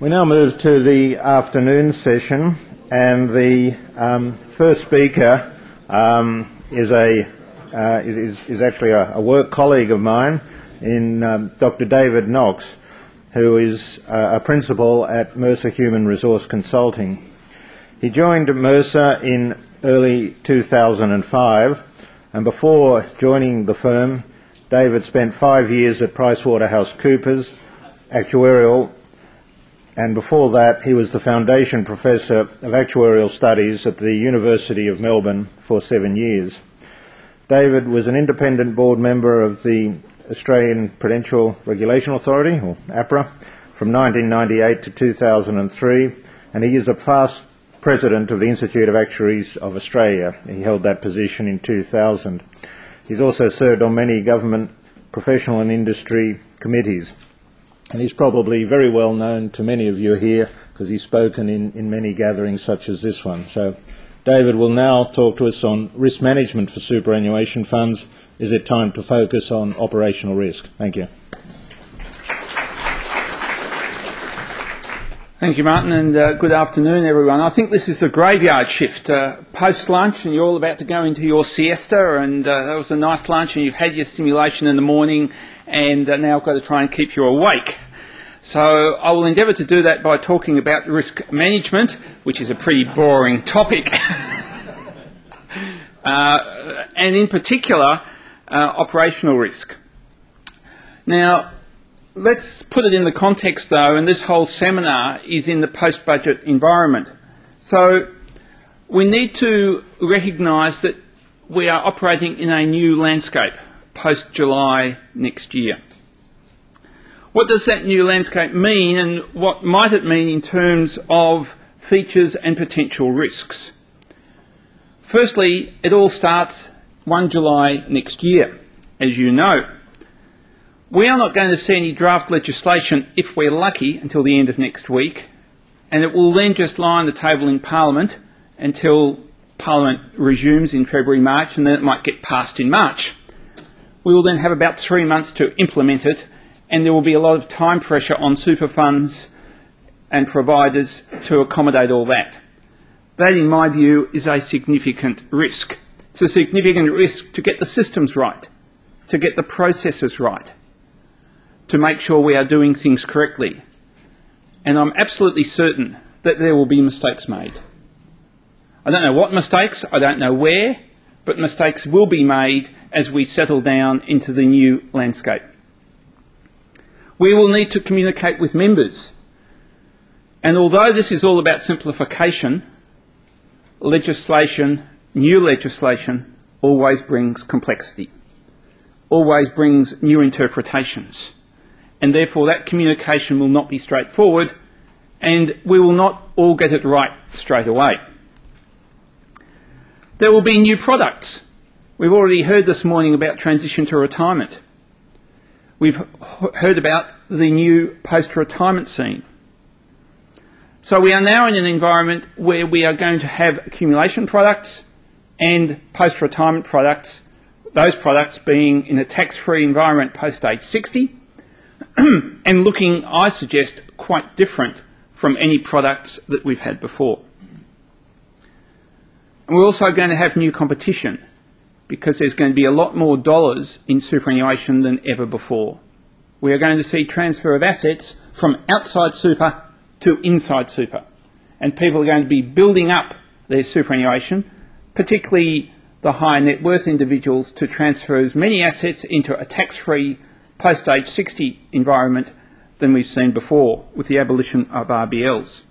We now move to the afternoon session, and the first speaker is actually a work colleague of mine, in Dr. David Knox, who is a principal at Mercer Human Resource Consulting. He joined Mercer in early 2005, and before joining the firm, David spent 5 years at PricewaterhouseCoopers, actuarial, and before that he was the Foundation Professor of Actuarial Studies at the University of Melbourne for 7 years. David was an independent board member of the Australian Prudential Regulation Authority, or APRA, from 1998 to 2003, and he is a past president of the Institute of Actuaries of Australia. He held that position in 2000. He's also served on many government, professional and industry committees. And he's probably very well known to many of you here because he's spoken in many gatherings such as this one. So David will now talk to us on risk management for superannuation funds. Is it time to focus on operational risk? Thank you. Thank you, Martin, and good afternoon, everyone. I think this is a graveyard shift. Post-lunch, and you're all about to go into your siesta, and that was a nice lunch, and you've had your stimulation in the morning, and now I've got to try and keep you awake. So I will endeavour to do that by talking about risk management, which is a pretty boring topic, and in particular, operational risk. Now, let's put it in the context, though, and this whole seminar is in the post-budget environment. So we need to recognise that we are operating in a new landscape post-July next year. What does that new landscape mean, and what might it mean in terms of features and potential risks? Firstly, it all starts 1 July next year, as you know. We are not going to see any draft legislation, if we're lucky, until the end of next week, and it will then just lie on the table in Parliament until Parliament resumes in February, March, and then it might get passed in March. We will then have about 3 months to implement it, and there will be a lot of time pressure on super funds and providers to accommodate all that. That, in my view, is a significant risk. It's a significant risk to get the systems right, to get the processes right, to make sure we are doing things correctly. And I'm absolutely certain that there will be mistakes made. I don't know what mistakes, I don't know where, but mistakes will be made as we settle down into the new landscape. We will need to communicate with members. And although this is all about simplification, legislation, new legislation, always brings complexity, always brings new interpretations. And therefore that communication will not be straightforward, and we will not all get it right straight away. There will be new products. We've already heard this morning about transition to retirement. We've heard about the new post-retirement scene. So we are now in an environment where we are going to have accumulation products and post-retirement products, those products being in a tax-free environment post-age 60, and looking, I suggest, quite different from any products that we've had before. And we're also going to have new competition because there's going to be a lot more dollars in superannuation than ever before. We are going to see transfer of assets from outside super to inside super. And people are going to be building up their superannuation, particularly the high net worth individuals, to transfer as many assets into a tax-free post-age 60 environment than we've seen before with the abolition of RBLs.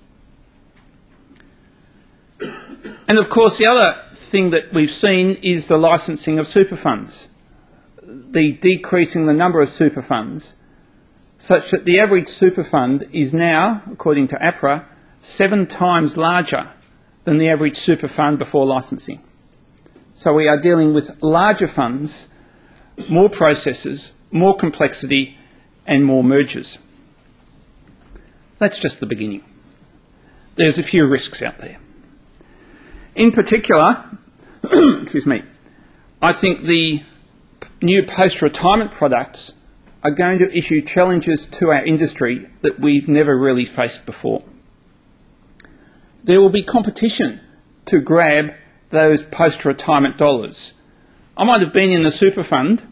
And of course the other thing that we've seen is the licensing of super funds, the decreasing the number of super funds, such that the average super fund is now, according to APRA, 7 times larger than the average super fund before licensing. So we are dealing with larger funds, more processes, more complexity and more mergers. That's just the beginning. There's a few risks out there. In particular, excuse me, I think the new post-retirement products are going to issue challenges to our industry that we've never really faced before. There will be competition to grab those post-retirement dollars. I might have been in the super fund,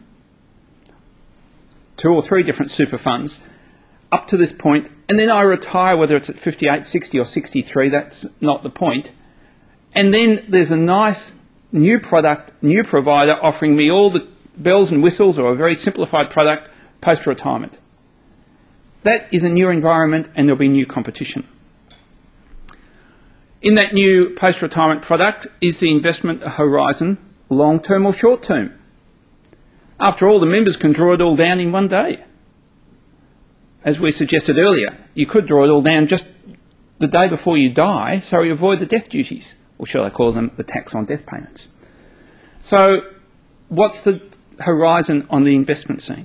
2 or 3 different super funds, up to this point, and then I retire, whether it's at 58, 60 or 63, that's not the point. And then there's a nice new product, new provider offering me all the bells and whistles, or a very simplified product, post-retirement. That is a new environment, and there'll be new competition. In that new post-retirement product is the investment horizon, long-term or short-term. After all, the members can draw it all down in one day. As we suggested earlier, you could draw it all down just the day before you die, so you avoid the death duties, or shall I call them the tax on death payments. So what's the horizon on the investment scene?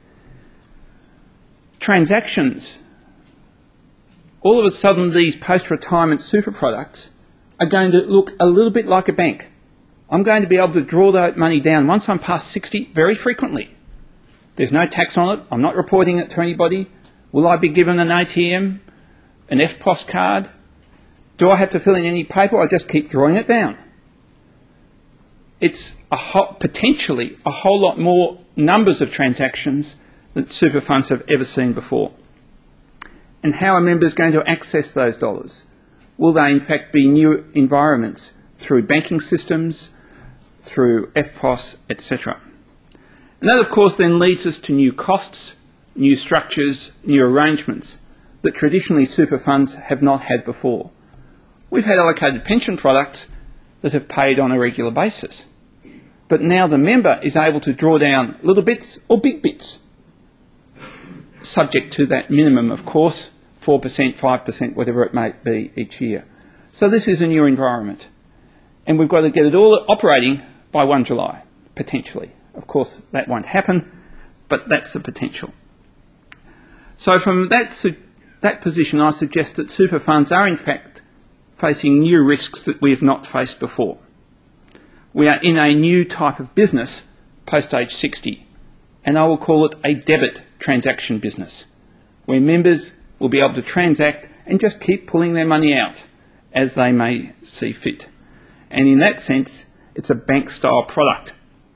Transactions. All of a sudden, these post-retirement super products are going to look a little bit like a bank. I'm going to be able to draw that money down once I'm past 60 very frequently. There's no tax on it. I'm not reporting it to anybody. Will I be given an ATM, an EFTPOS card? Do I have to fill in any paper? I just keep drawing it down. It's potentially a whole lot more numbers of transactions that super funds have ever seen before. And how are members going to access those dollars? Will they in fact be new environments through banking systems, through EFTPOS, etc.? And that of course then leads us to new costs, new structures, new arrangements that traditionally super funds have not had before. We've had allocated pension products that have paid on a regular basis. But now the member is able to draw down little bits or big bits, subject to that minimum, of course, 4%, 5%, whatever it may be each year. So this is a new environment. And we've got to get it all operating by 1 July, potentially. Of course, that won't happen, but that's the potential. So from that position, I suggest that super funds are in fact facing new risks that we have not faced before. We are in a new type of business post-age 60, and I will call it a debit transaction business, where members will be able to transact and just keep pulling their money out as they may see fit. And in that sense, it's a bank-style product.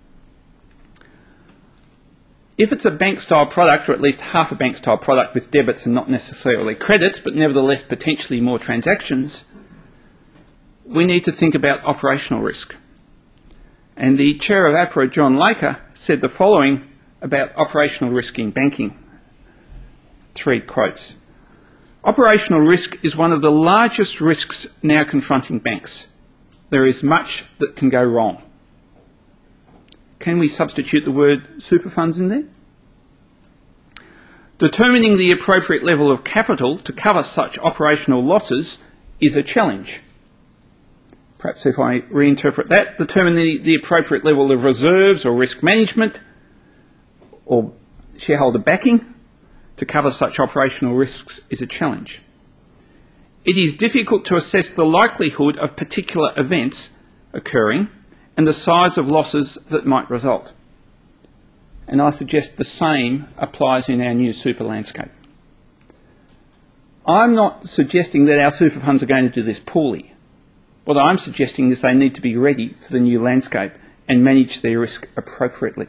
If it's a bank-style product, or at least half a bank-style product with debits and not necessarily credits, but nevertheless potentially more transactions, we need to think about operational risk. And the chair of APRA, John Laker, said the following about operational risk in banking. 3 quotes. Operational risk is one of the largest risks now confronting banks. There is much that can go wrong. Can we substitute the word super funds in there? Determining the appropriate level of capital to cover such operational losses is a challenge. Perhaps if I reinterpret that, determining the appropriate level of reserves or risk management or shareholder backing to cover such operational risks is a challenge. It is difficult to assess the likelihood of particular events occurring and the size of losses that might result. And I suggest the same applies in our new super landscape. I'm not suggesting that our super funds are going to do this poorly. What I'm suggesting is they need to be ready for the new landscape and manage their risk appropriately.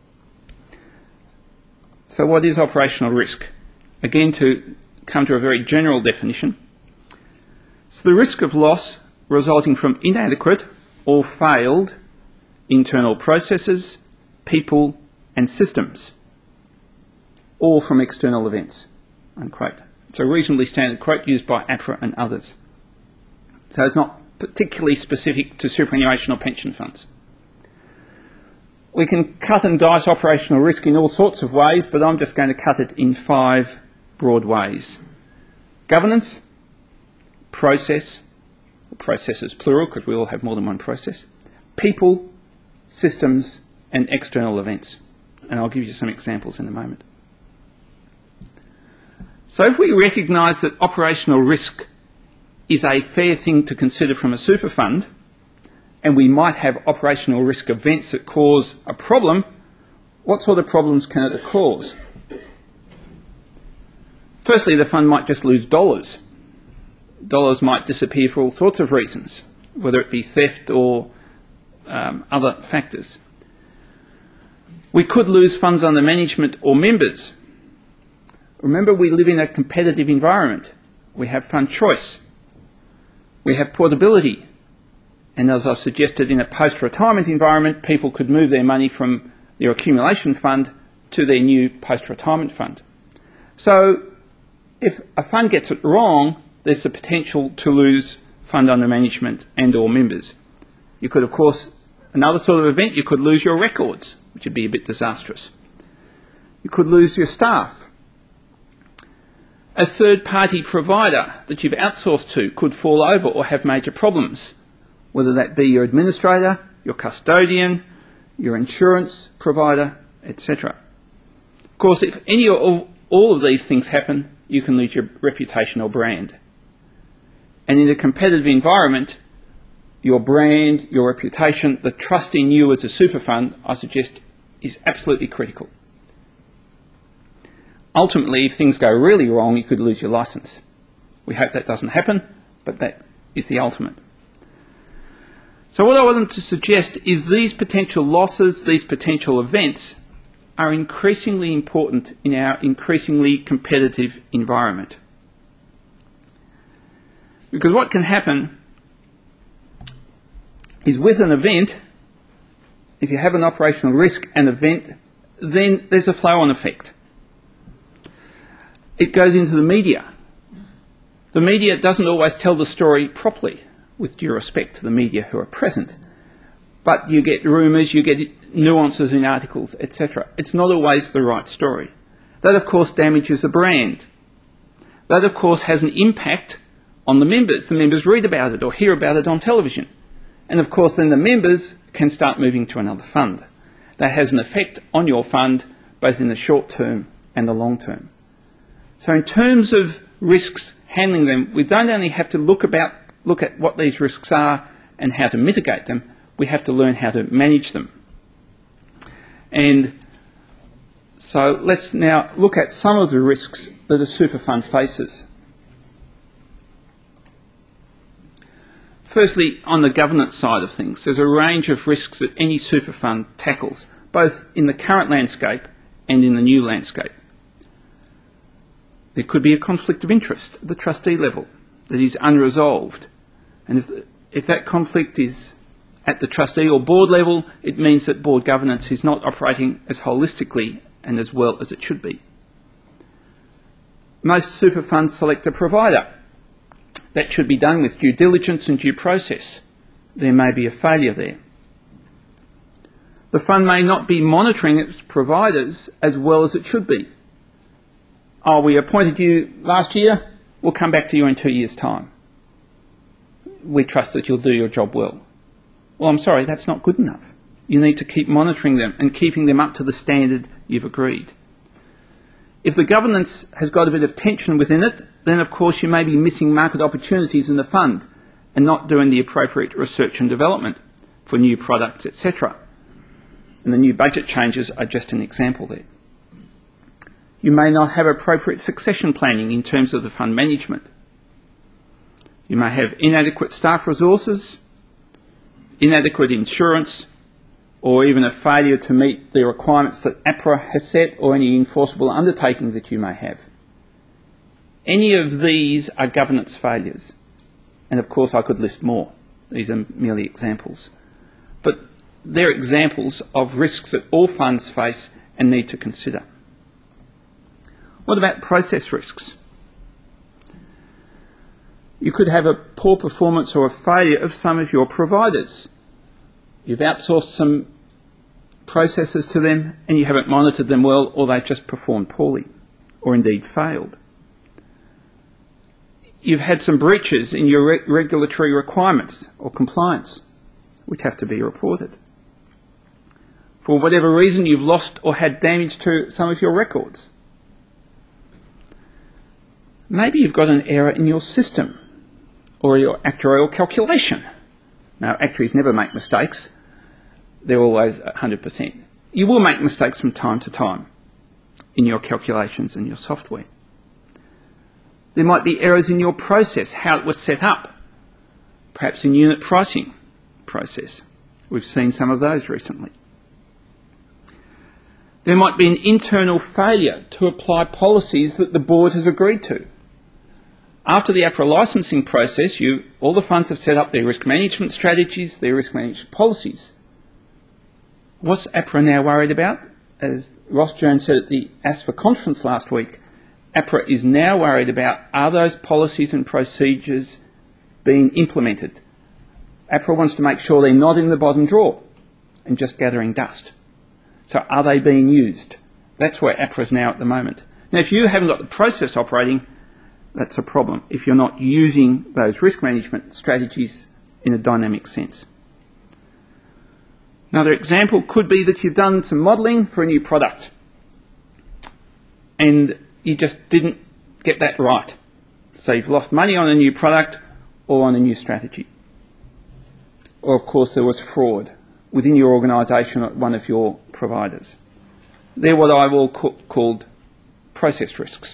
So what is operational risk? Again, to come to a very general definition, it's the risk of loss resulting from inadequate or failed internal processes, people and systems, or from external events, unquote. It's a reasonably standard quote used by APRA and others. So it's not particularly specific to superannuation or pension funds. We can cut and dice operational risk in all sorts of ways, but I'm just going to cut it in 5 broad ways. Governance, process, processes plural because we all have more than one process, people, systems and external events. And I'll give you some examples in a moment. So if we recognise that operational risk is a fair thing to consider from a super fund, and we might have operational risk events that cause a problem, what sort of problems can it cause? Firstly, the fund might just lose dollars. Dollars might disappear for all sorts of reasons, whether it be theft or other factors. We could lose funds under management or members. Remember, we live in a competitive environment. We have fund choice. We have portability. And as I've suggested, in a post-retirement environment, people could move their money from their accumulation fund to their new post-retirement fund. So if a fund gets it wrong, there's the potential to lose fund under management and or members. You could, of course, another sort of event, you could lose your records, which would be a bit disastrous. You could lose your staff. A third-party provider that you've outsourced to could fall over or have major problems, whether that be your administrator, your custodian, your insurance provider, etc. Of course, if any or all of these things happen, you can lose your reputation or brand. And in a competitive environment, your brand, your reputation, the trust in you as a super fund, I suggest, is absolutely critical. Ultimately, if things go really wrong, you could lose your license. We hope that doesn't happen, but that is the ultimate. So what I wanted to suggest is these potential losses, these potential events, are increasingly important in our increasingly competitive environment. Because what can happen is with an event, if you have an operational risk and event, then there's a flow-on effect. It goes into the media. The media doesn't always tell the story properly, with due respect to the media who are present. But you get rumours, you get nuances in articles, etc. It's not always the right story. That, of course, damages a brand. That, of course, has an impact on the members. The members read about it or hear about it on television. And, of course, then the members can start moving to another fund. That has an effect on your fund, both in the short term and the long term. So in terms of risks, handling them, we don't only have to look at what these risks are and how to mitigate them, we have to learn how to manage them. And so let's now look at some of the risks that a super fund faces. Firstly, on the governance side of things, there's a range of risks that any super fund tackles, both in the current landscape and in the new landscape. There could be a conflict of interest at the trustee level that is unresolved. And if that conflict is at the trustee or board level, it means that board governance is not operating as holistically and as well as it should be. Most super funds select a provider. That should be done with due diligence and due process. There may be a failure there. The fund may not be monitoring its providers as well as it should be. Oh, we appointed you last year, we'll come back to you in 2 years' time. We trust that you'll do your job well. Well, I'm sorry, that's not good enough. You need to keep monitoring them and keeping them up to the standard you've agreed. If the governance has got a bit of tension within it, then of course you may be missing market opportunities in the fund and not doing the appropriate research and development for new products, etc. And the new budget changes are just an example there. You may not have appropriate succession planning in terms of the fund management. You may have inadequate staff resources, inadequate insurance, or even a failure to meet the requirements that APRA has set or any enforceable undertaking that you may have. Any of these are governance failures. And of course I could list more. These are merely examples. But they're examples of risks that all funds face and need to consider. What about process risks? You could have a poor performance or a failure of some of your providers. You've outsourced some processes to them and you haven't monitored them well, or they've just performed poorly or indeed failed. You've had some breaches in your regulatory requirements or compliance, which have to be reported. For whatever reason, you've lost or had damage to some of your records. Maybe you've got an error in your system or your actuarial calculation. Now, actuaries never make mistakes. They're always 100%. You will make mistakes from time to time in your calculations and your software. There might be errors in your process, how it was set up, perhaps in unit pricing process. We've seen some of those recently. There might be an internal failure to apply policies that the board has agreed to. After the APRA licensing process, all the funds have set up their risk management strategies, their risk management policies. What's APRA now worried about? As Ross Jones said at the ASFA conference last week, APRA is now worried about, are those policies and procedures being implemented? APRA wants to make sure they're not in the bottom drawer and just gathering dust. So are they being used? That's where APRA is now at the moment. Now, if you haven't got the process operating, that's a problem, if you're not using those risk management strategies in a dynamic sense. Another example could be that you've done some modelling for a new product and you just didn't get that right. So you've lost money on a new product or on a new strategy. Or, of course, there was fraud within your organisation at one of your providers. They're what I will call process risks.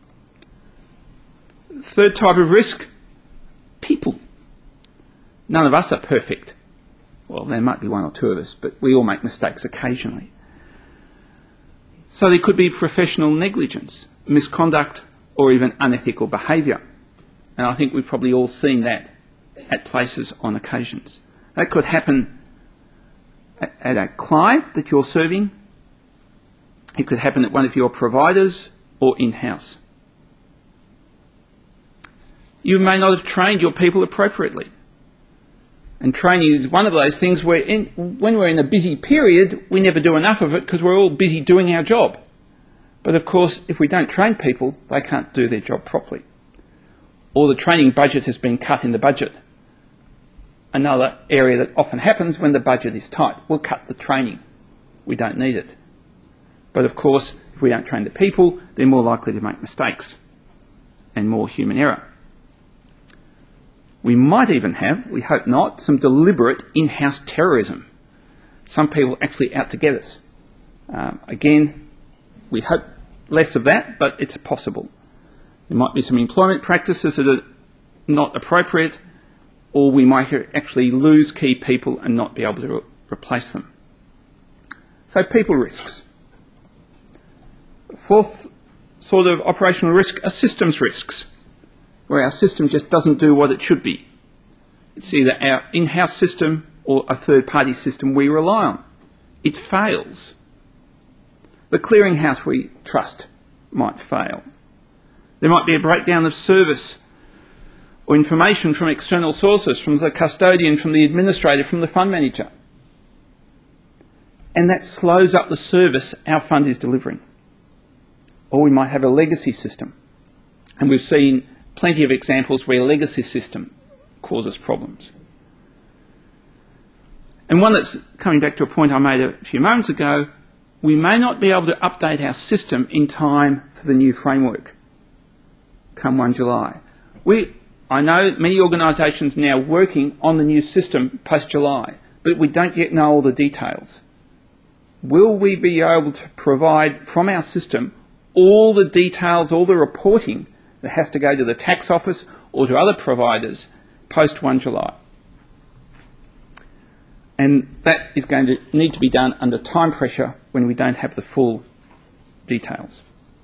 Third type of risk, people. None of us are perfect. Well, there might be one or two of us, but we all make mistakes occasionally. So there could be professional negligence, misconduct, or even unethical behaviour. And I think we've probably all seen that at places on occasions. That could happen at a client that you're serving. It could happen at one of your providers or in-house. You may not have trained your people appropriately. And training is one of those things where when we're in a busy period, we never do enough of it because we're all busy doing our job. But of course, if we don't train people, they can't do their job properly. Or the training budget has been cut in the budget. Another area that often happens when the budget is tight. We'll cut the training. We don't need it. But of course, if we don't train the people, they're more likely to make mistakes and more human error. We might even have, we hope not, some deliberate in-house terrorism. Some people actually out to get us. Again, we hope less of that, but it's possible. There might be some employment practices that are not appropriate, or we might actually lose key people and not be able to replace them. So people risks. Fourth sort of operational risk are systems risks, where our system just doesn't do what it should be. It's either our in-house system or a third-party system we rely on. It fails. The clearinghouse we trust might fail. There might be a breakdown of service or information from external sources, from the custodian, from the administrator, from the fund manager. And that slows up the service our fund is delivering. Or we might have a legacy system. And we've seen plenty of examples where a legacy system causes problems. And one that's coming back to a point I made a few moments ago, we may not be able to update our system in time for the new framework come 1 July. I know many organisations now working on the new system post-July, but we don't yet know all the details. Will we be able to provide from our system all the details, all the reporting that has to go to the tax office or to other providers post 1 July? And that is going to need to be done under time pressure when we don't have the full details.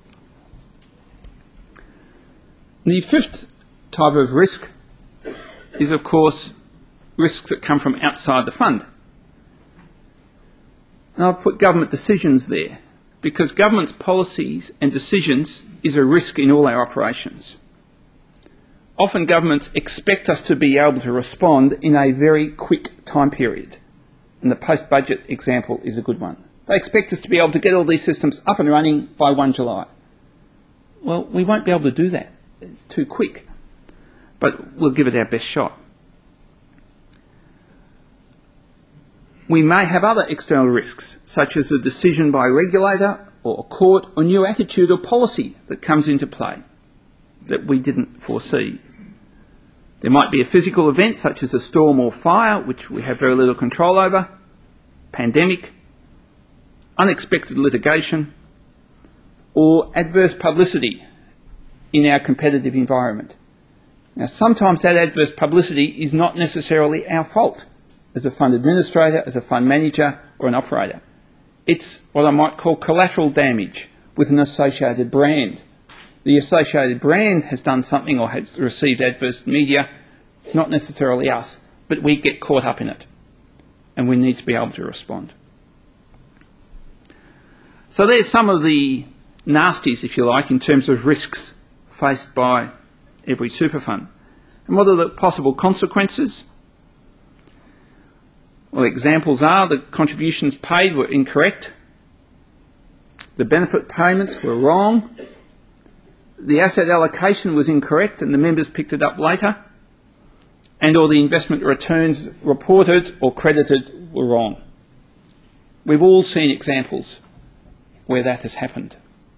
The fifth type of risk is, of course, risks that come from outside the fund. And I've put government decisions there because government's policies and decisions is a risk in all our operations. Often governments expect us to be able to respond in a very quick time period. And the post-budget example is a good one. They expect us to be able to get all these systems up and running by 1 July. Well, we won't be able to do that. It's too quick. But we'll give it our best shot. We may have other external risks, such as a decision by a regulator or a court or new attitude or policy that comes into play that we didn't foresee. There might be a physical event such as a storm or fire, which we have very little control over, pandemic, unexpected litigation, or adverse publicity in our competitive environment. Now, sometimes that adverse publicity is not necessarily our fault as a fund administrator, as a fund manager or an operator. It's what I might call collateral damage with an associated brand. The associated brand has done something or has received adverse media, not necessarily us, but we get caught up in it, and we need to be able to respond. So there's some of the nasties, if you like, in terms of risks faced by every super fund. And what are the possible consequences? Well, examples are the contributions paid were incorrect, the benefit payments were wrong, the asset allocation was incorrect and the members picked it up later, and or the investment returns reported or credited were wrong. We've all seen examples where that has happened.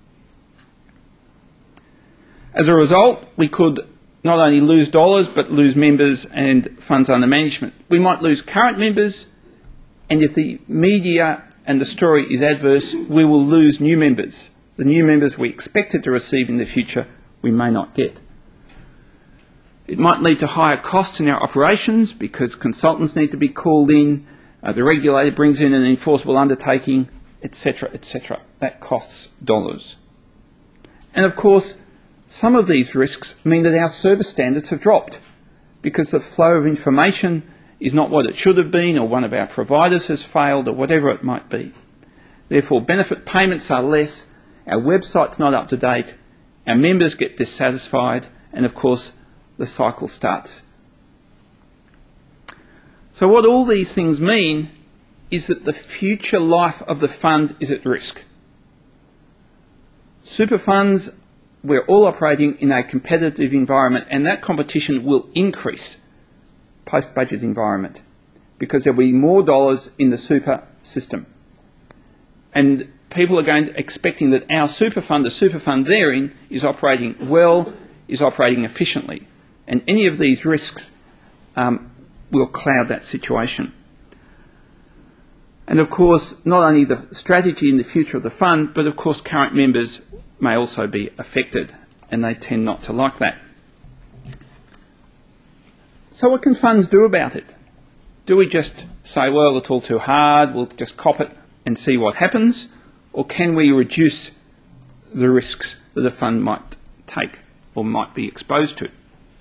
As a result, we could not only lose dollars but lose members and funds under management. We might lose current members, and if the media and the story is adverse, we will lose new members. The new members we expected to receive in the future, we may not get. It might lead to higher costs in our operations because consultants need to be called in, the regulator brings in an enforceable undertaking, etc., etc. That costs dollars. And of course, some of these risks mean that our service standards have dropped because the flow of information is not what it should have been, or one of our providers has failed, or whatever it might be. Therefore, benefit payments are less, our website's not up to date, our members get dissatisfied, and of course, the cycle starts. So what all these things mean is that the future life of the fund is at risk. Super funds, we're all operating in a competitive environment, and that competition will increase post-budget environment because there'll be more dollars in the super system. And people are expecting that our super fund, the super fund therein, is operating well, is operating efficiently. And any of these risks will cloud that situation. And of course, not only the strategy in the future of the fund, but of course current members may also be affected, and they tend not to like that. So what can funds do about it? Do we just say, well, it's all too hard, we'll just cop it and see what happens? Or can we reduce the risks that a fund might take or might be exposed to?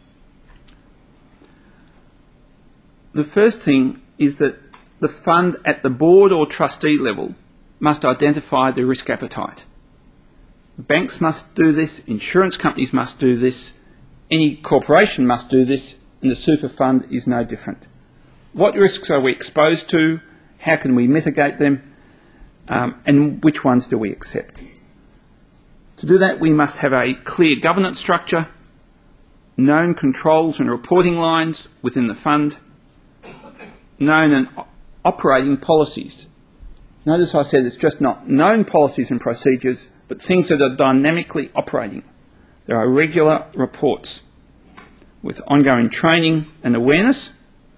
The first thing is that the fund at the board or trustee level must identify the risk appetite. Banks must do this, insurance companies must do this, any corporation must do this, and the super fund is no different. What risks are we exposed to? How can we mitigate them? And which ones do we accept? To do that, we must have a clear governance structure, known controls and reporting lines within the fund, known and operating policies. Notice I said it's just not known policies and procedures, but things that are dynamically operating. There are regular reports with ongoing training and awareness,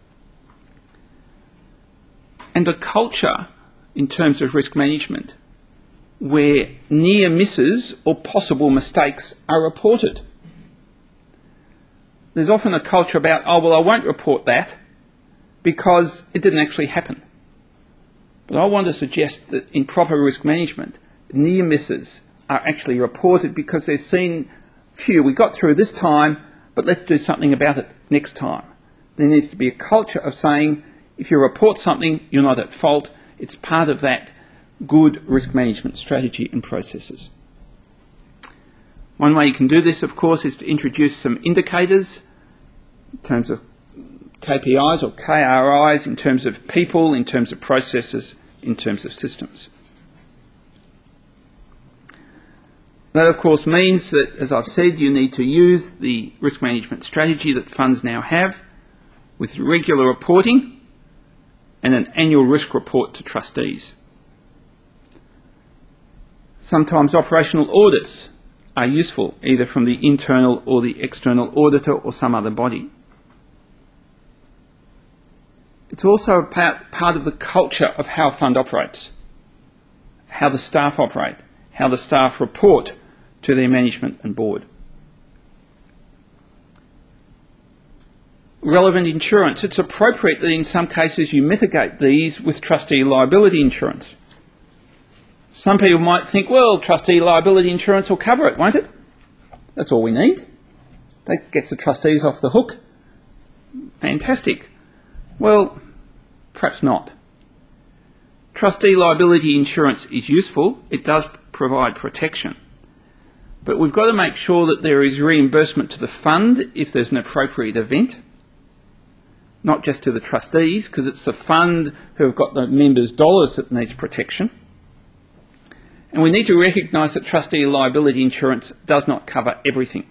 and a culture in terms of risk management where near misses or possible mistakes are reported. There's often a culture about, oh, well, I won't report that because it didn't actually happen. But I want to suggest that in proper risk management, near misses are actually reported because they're seen, phew, we got through this time, but let's do something about it next time. There needs to be a culture of saying, if you report something, you're not at fault. It's part of that good risk management strategy and processes. One way you can do this, of course, is to introduce some indicators in terms of KPIs or KRIs, in terms of people, in terms of processes, in terms of systems. That, of course, means that, as I've said, you need to use the risk management strategy that funds now have with regular reporting and an annual risk report to trustees. Sometimes operational audits are useful, either from the internal or the external auditor or some other body. It's also part of the culture of how a fund operates, how the staff operate, how the staff report to their management and board. relevant insurance. It's appropriate that in some cases you mitigate these with trustee liability insurance. Some people might think, well, trustee liability insurance will cover it, won't it? That's all we need. That gets the trustees off the hook. Fantastic. Well, perhaps not. Trustee liability insurance is useful. It does provide protection. But we've got to make sure that there is reimbursement to the fund if there's an appropriate event, not just to the trustees, because it's the fund who have got the members' dollars that needs protection. And we need to recognise that trustee liability insurance does not cover everything.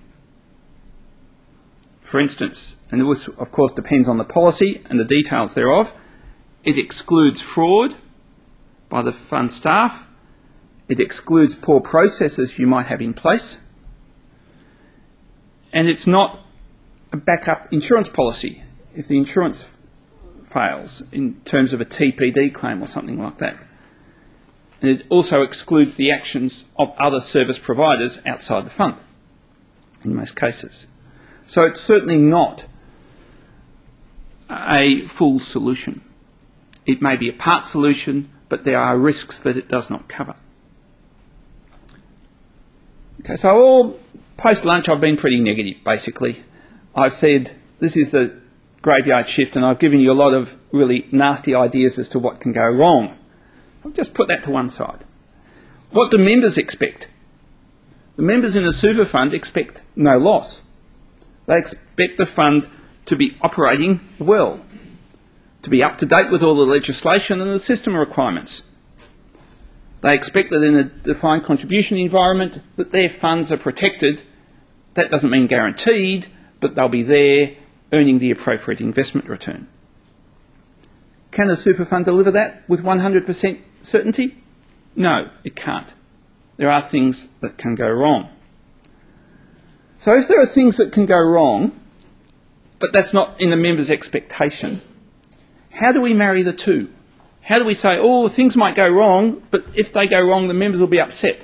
For instance, and this of course depends on the policy and the details thereof, it excludes fraud by the fund staff, it excludes poor processes you might have in place, and it's not a backup insurance policy if the insurance fails in terms of a TPD claim or something like that. And it also excludes the actions of other service providers outside the fund in most cases. So it's certainly not a full solution. It may be a part solution, but there are risks that it does not cover. Okay, so all post-lunch I've been pretty negative, basically. I've said this is the graveyard shift and I've given you a lot of really nasty ideas as to what can go wrong. I'll just put that to one side. What do members expect? The members in a super fund expect no loss. They expect the fund to be operating well, to be up to date with all the legislation and the system requirements. They expect that in a defined contribution environment that their funds are protected. That doesn't mean guaranteed, but they'll be there earning the appropriate investment return. Can a super fund deliver that with 100% certainty? No, it can't. There are things that can go wrong. So if there are things that can go wrong, but that's not in the member's expectation, how do we marry the two? How do we say, oh, things might go wrong, but if they go wrong, the members will be upset?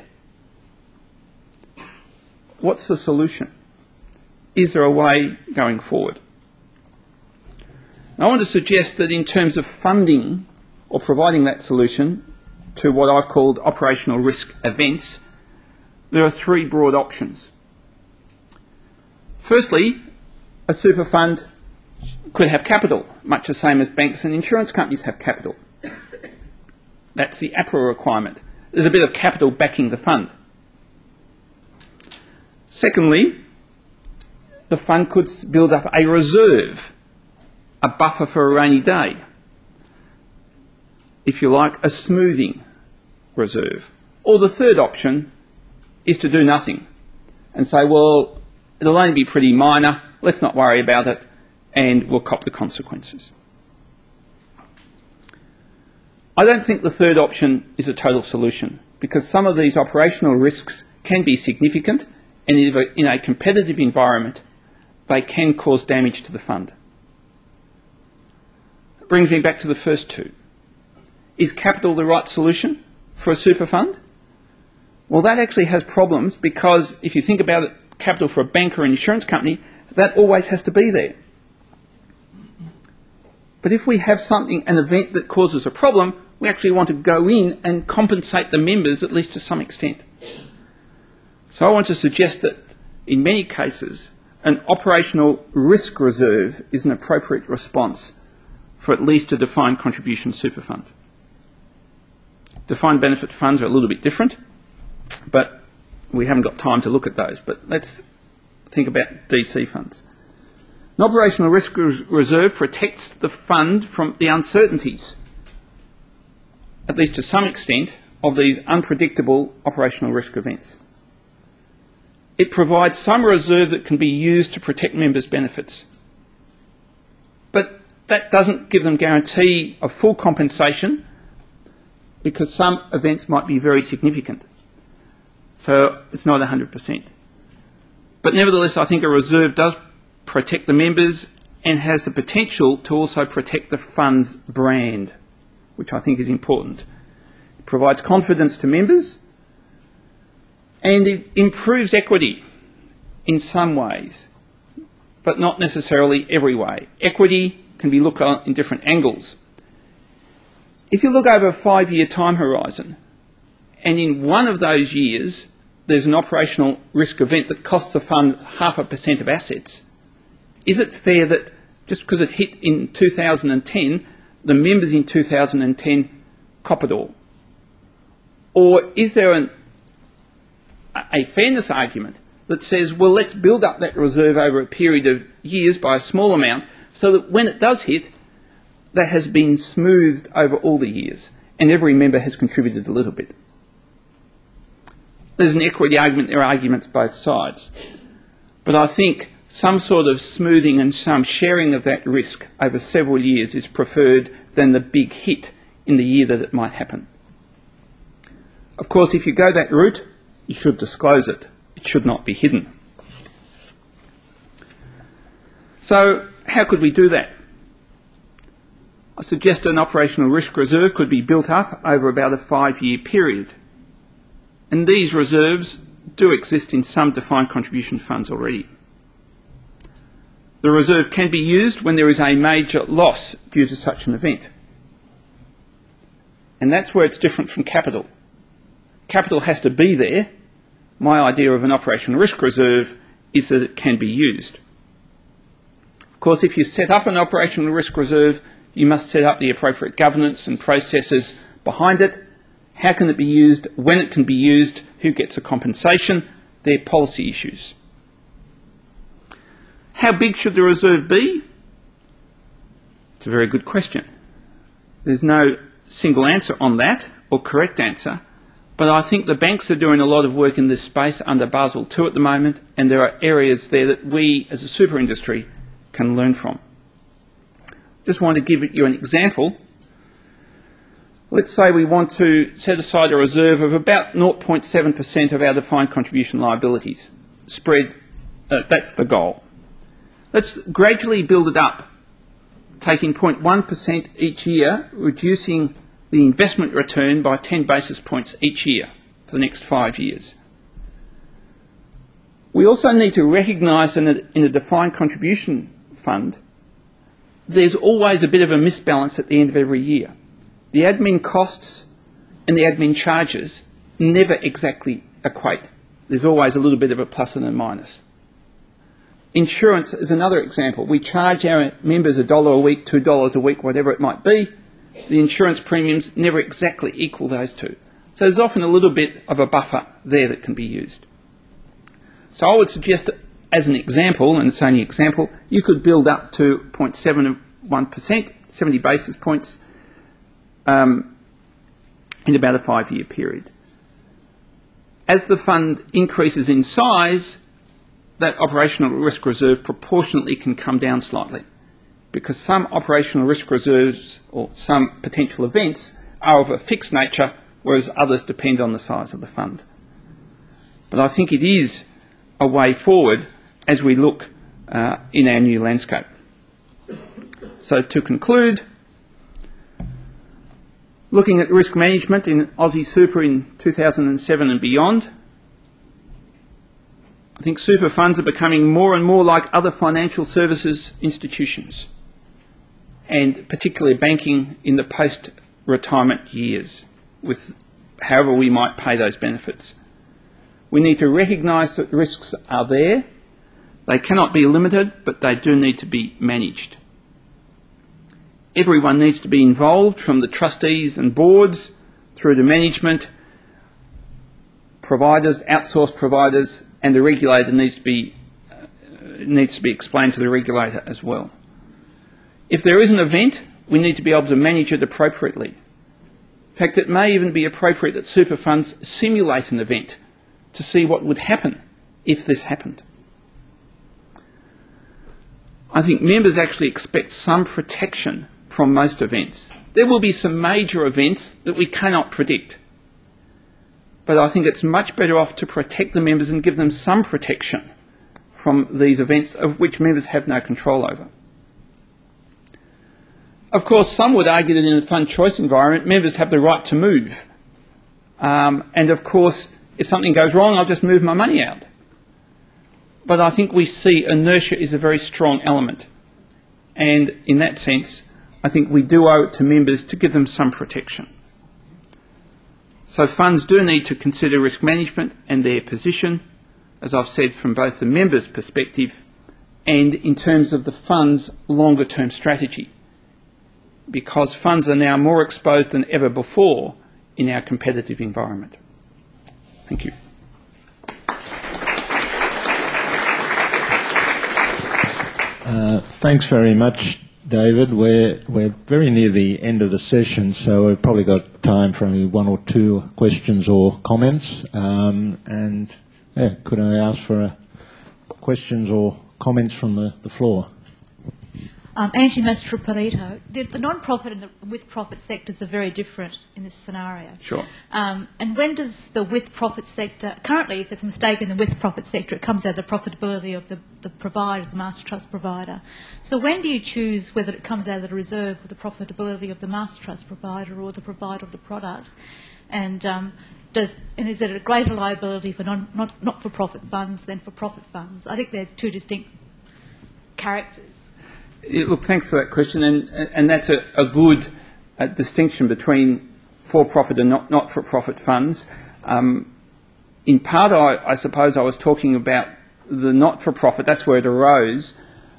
What's the solution? Is there a way going forward? I want to suggest that in terms of funding or providing that solution to what I've called operational risk events, there are three broad options. Firstly, a super fund could have capital, much the same as banks and insurance companies have capital. That's the APRA requirement. There's a bit of capital backing the fund. Secondly, the fund could build up a reserve, a buffer for a rainy day. If you like, a smoothing reserve. Or the third option is to do nothing and say, well, it'll only be pretty minor, let's not worry about it, and we'll cop the consequences. I don't think the third option is a total solution because some of these operational risks can be significant and in a competitive environment they can cause damage to the fund. That brings me back to the first two. Is capital the right solution for a super fund? Well, that actually has problems because if you think about it, capital for a bank or an insurance company, that always has to be there. But if we have something, an event that causes a problem, we actually want to go in and compensate the members at least to some extent. So I want to suggest that in many cases, an operational risk reserve is an appropriate response for at least a defined contribution super fund. Defined benefit funds are a little bit different, but we haven't got time to look at those. But let's think about DC funds. An operational risk reserve protects the fund from the uncertainties, at least to some extent, of these unpredictable operational risk events. It provides some reserve that can be used to protect members' benefits. But that doesn't give them guarantee of full compensation because some events might be very significant. So it's not 100%. But nevertheless, I think a reserve does protect the members and has the potential to also protect the fund's brand, which I think is important. It provides confidence to members and it improves equity in some ways. but not necessarily every way. Equity can be looked at in different angles. If you look over a 5-year time horizon, and in one of those years there's an operational risk event that costs the fund 0.5% of assets, is it fair that just because it hit in 2010, the members in 2010 cop it all? Or is there a fairness argument that says, well, let's build up that reserve over a period of years by a small amount so that when it does hit, that has been smoothed over all the years and every member has contributed a little bit? There's an equity argument, there are arguments both sides. But I think some sort of smoothing and some sharing of that risk over several years is preferred than the big hit in the year that it might happen. Of course, if you go that route, you should disclose it. It should not be hidden. So how could we do that? I suggest an operational risk reserve could be built up over about a 5-year period. And these reserves do exist in some defined contribution funds already. The reserve can be used when there is a major loss due to such an event. And that's where it's different from capital. Capital has to be there. My idea of an operational risk reserve is that it can be used. Of course, if you set up an operational risk reserve, you must set up the appropriate governance and processes behind it. How can it be used? When it can be used? Who gets a compensation? They're policy issues. How big should the reserve be? It's a very good question. There's no single answer on that, or correct answer, but I think the banks are doing a lot of work in this space under Basel II at the moment, and there are areas there that we as a super industry can learn from. Just want to give you an example. Let's say we want to set aside a reserve of about 0.7% of our defined contribution liabilities. That's the goal. Let's gradually build it up, taking 0.1% each year, reducing the investment return by 10 basis points each year for the next 5 years. We also need to recognise in a defined contribution fund, there's always a bit of a misbalance at the end of every year. The admin costs and the admin charges never exactly equate. There's always a little bit of a plus and a minus. Insurance is another example. We charge our members $1 a week, $2 a week, whatever it might be. The insurance premiums never exactly equal those two. So there's often a little bit of a buffer there that can be used. So I would suggest that as an example, and it's only an example, you could build up to 0.71%, 70 basis points, in about a 5-year period. As the fund increases in size, that operational risk reserve proportionately can come down slightly, because some operational risk reserves or some potential events are of a fixed nature, whereas others depend on the size of the fund. But I think it is a way forward as we look in our new landscape. So to conclude, looking at risk management in Aussie Super in 2007 and beyond, I think super funds are becoming more and more like other financial services institutions, and particularly banking in the post-retirement years, with however we might pay those benefits. We need to recognise that risks are there. They cannot be limited, but they do need to be managed. Everyone needs to be involved, from the trustees and boards through to management, providers, outsourced providers, and the regulator needs to be explained to the regulator as well. If there is an event, we need to be able to manage it appropriately. In fact, it may even be appropriate that super funds simulate an event to see what would happen if this happened. I think members actually expect some protection from most events. There will be some major events that we cannot predict, but I think it's much better off to protect the members and give them some protection from these events of which members have no control over. Of course, some would argue that in a fund choice environment, members have the right to move. And of course, if something goes wrong, I'll just move my money out. but I think we see inertia is a very strong element. And in that sense, I think we do owe it to members to give them some protection. So funds do need to consider risk management and their position, as I've said, from both the members' perspective and in terms of the fund's longer term strategy, because funds are now more exposed than ever before in our competitive environment. Thank you. Thanks very much, David. We're very near the end of the session, so we've probably got time for only one or two questions or comments. Could I ask for questions or comments from the floor? Angie Mastropolito. The non-profit and the with-profit sectors are very different in this scenario. Sure. And when does the with-profit sector, currently if there's a mistake in the with-profit sector, it comes out of the profitability of the provider, the master trust provider. So when do you choose whether it comes out of the reserve or the profitability of the master trust provider or the provider of the product? And is it a greater liability for not-for-profit funds than for profit funds? I think they're two distinct characters. Look, thanks for that question, and that's a good distinction between for-profit and not-for-profit funds. In part, I suppose I was talking about the not-for-profit, that's where it arose,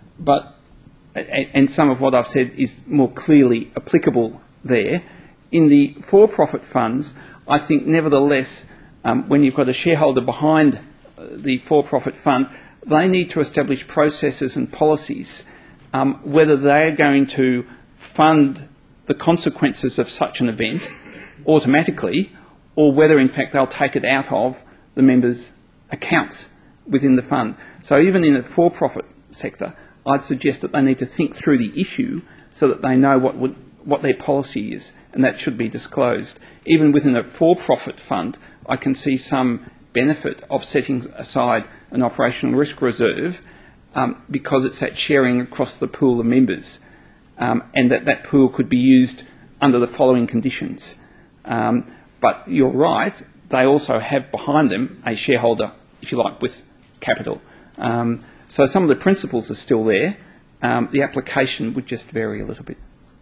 and some of what I've said is more clearly applicable there. In the for-profit funds, I think nevertheless, when you've got a shareholder behind the for-profit fund, they need to establish processes and policies whether they are going to fund the consequences of such an event automatically, or whether in fact they'll take it out of the members' accounts within the fund. So even in the for-profit sector, I'd suggest that they need to think through the issue so that they know what their policy is, and that should be disclosed. Even within a for-profit fund, I can see some benefit of setting aside an operational risk reserve because it's that sharing across the pool of members, and that pool could be used under the following conditions. But you're right, they also have behind them a shareholder, if you like, with capital. So some of the principles are still there. The application would just vary a little bit.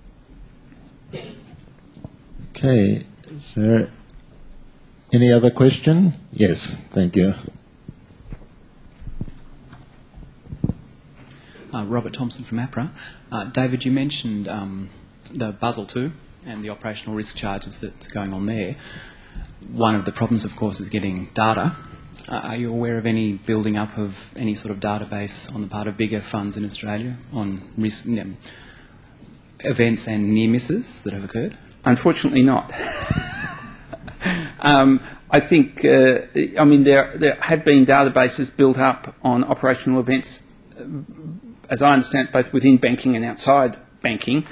Okay, is there any other question? Yes, thank you. Robert Thompson from APRA. David, you mentioned the Basel II and the operational risk charges that's going on there. One of the problems, of course, is getting data. Are you aware of any building up of any sort of database on the part of bigger funds in Australia on risk events and near misses that have occurred? Unfortunately not. I think, there have been databases built up on operational events, as I understand, both within banking and outside banking.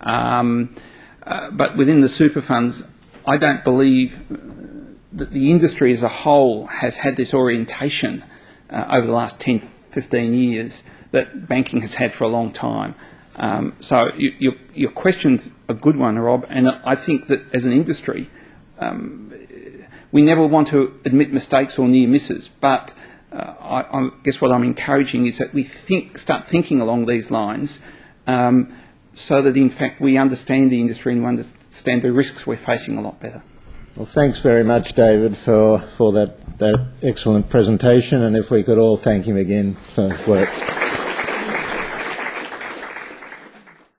But within the super funds, I don't believe that the industry as a whole has had this orientation over the last 10, 15 years that banking has had for a long time. So your question's a good one, Rob, and I think that as an industry, we never want to admit mistakes or near misses, but I guess what I'm encouraging is that we start thinking along these lines so that in fact we understand the industry and we understand the risks we're facing a lot better. Well, thanks very much, David, for that excellent presentation, and if we could all thank him again for his work.